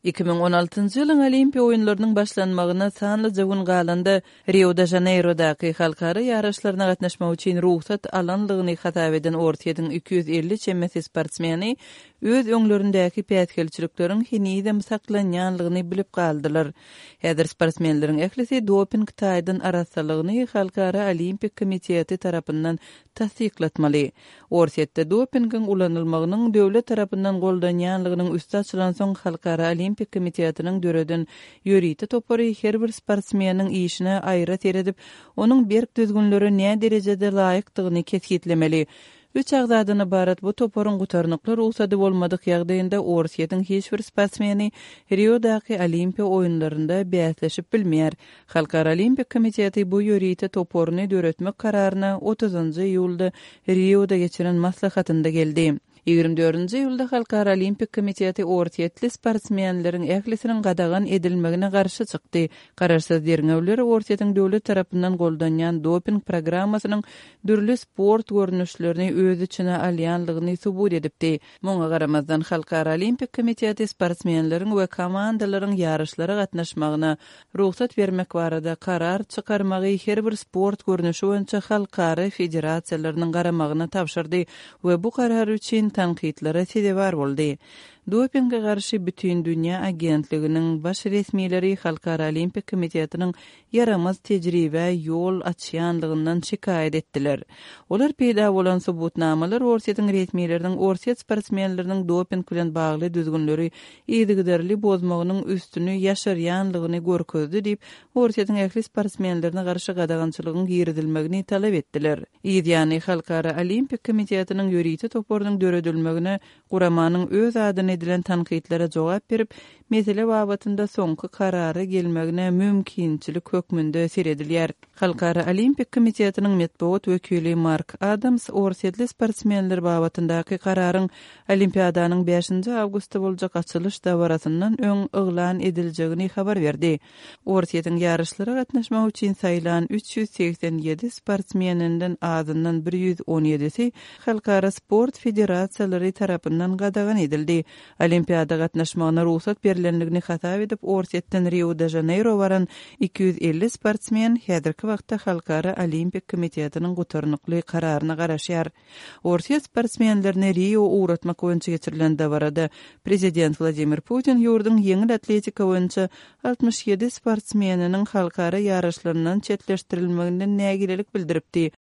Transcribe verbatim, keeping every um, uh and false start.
iki bin on altyncı ýylyň Olimpiýa oýunlarynyň başlanmagyna sanly gün galanda Rio de Janeiro'daky halkara ýaraşlaryna gatnaşmak üçin ruhsat alanlygyny hatap eden ortaýadyň iki yüz elli çemmesi sportsmeni öz öňlerindäki pätkelçilikleriň hinide saklanýanlygyny bilip galdylar. Häzir sportsmenleriň ehlisi doping taýdan arasalygyny Halkara Olimpik Komiteti tarapyndan tasdiklatmaly. Ortaýatda dopingin ulanylmagynyň döwlet tarapyndan goldanýanlygynyň üstü açylan soň Halkara Olimpik Komitetining döreden ýöriti topary her bir sportsmeniň işine aýra teredip, onuň berk düzgünleri näme derejede laýykdygyny kesgitlemeli. Üç agzadan ibaret bu toporun gutarnyklar usadı bolmadyk ýagdaýynda ortaýadyň hiç bir sportsmeni Rio'daky Olimpiýa oýunlarynda bäsleşip bilmeýär. Halkara Olimpik Komiteti bu ýöriti toporuny döretmek kararyna otuzunçy iýulda Rio'da geçiren maslahatynda geldi. ýygrimi dördünçi iýulda Halkara Olimpik Komiteti ortaýatly sportsmenleriň ählisiniň gadagan edilmegine garşy çykdy. Gararsız derňewler ortaýatyň döwlet tarapyndan goldanýan doping programmasynyň dürli sport görnüşlerini öz içine alýanlygyny subut edipdi. Muňa garamazdan Halkara Olimpik Komiteti sportsmenleriň we komandalaryň ýarışlara gatnaşmagyna ruhsat bermek barada karar çykarmagy her bir sport görnüşi boýunça halkara federasiýalarynyň garamagyna tapşyrdy we bu karar üçin tanqidlere sebäp boldy. Dopingga garşy bütün dünýä agentliginiň baş resmiýetleri Halkara Olimpik Komitetining yaramaz tejribe ýol açýanlygyndan şikaýet etdiler. Olar peýda bolan subutnamalar ortaýatyň resmiýetleriniň ortaýat sportsmenleriniň doping bilen bagly düzgünleri ýygyderli bozmagynyň üstüni ýaşarýanlygyny görkezdi diýip ortaýatyň ähli sportsmenlerine garşy gadagançylygyň giridilmegini talap etdiler. Ýa-ni Halkara Olimpik Komitetining ýöriti toporunyň döredilmegine guramanyň öz adyny edilen tanqidlere jogap berip, mesele babatynda soňky karary gelmegine mümkinçilik hökmünde seredilýär. Halkara Olimpik Komitetining medeniýet wekili Mark Adams ortaýatly sportsmenler babatyndaky kararyň Olimpiadanyň beşinji awgustda boljak açylış dawarasyndan öň yglan ediljegini habar berdi. Ortaýatyň ýarışlara gatnaşmak üçin saýlan üç yüz seksen ýedi sportsmeninden azyndan bir yüz on ýedisi Halkara Sport Federasiýalary tarapyndan gadagan edildi. Olimpiada gatnaşmagyna ruhsat berilenligini hatap edip, ortaýatdan Rio de Janeiro baran iki yüz elli sportsmen häzirki wagtda Halkara Olimpik Komitetining gutarnykly kararyna garaşýar. Ortaýat sportsmenlerine Rio uğratmak boýunça geçirilen dawarada Prezident Vladimir Putin ýurdun ýeňil atletika boýunça altmış ýedi sportsmeniniň halkara ýaraşlaryndan çetleşdirilmeginden nägilelik bildiripdi.